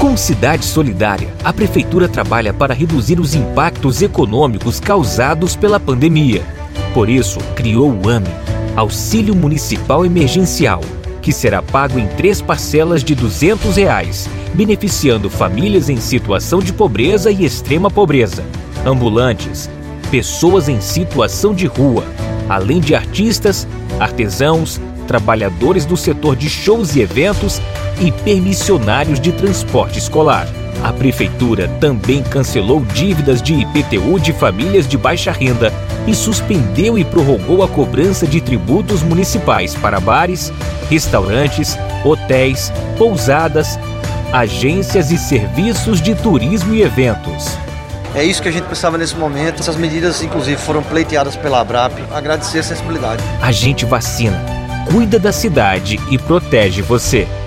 Com Cidade Solidária, a Prefeitura trabalha para reduzir os impactos econômicos causados pela pandemia. Por isso, criou o AME, Auxílio Municipal Emergencial, que será pago em 3 parcelas de R$ 200, beneficiando famílias em situação de pobreza e extrema pobreza, ambulantes, pessoas em situação de rua, além de artistas, artesãos, trabalhadores do setor de shows e eventos e permissionários de transporte escolar. A Prefeitura também cancelou dívidas de IPTU de famílias de baixa renda e suspendeu e prorrogou a cobrança de tributos municipais para bares, restaurantes, hotéis, pousadas, agências e serviços de turismo e eventos. É isso que a gente precisava nesse momento. Essas medidas, inclusive, foram pleiteadas pela Abrap. Agradecer a sensibilidade. A gente vacina, cuida da cidade e protege você.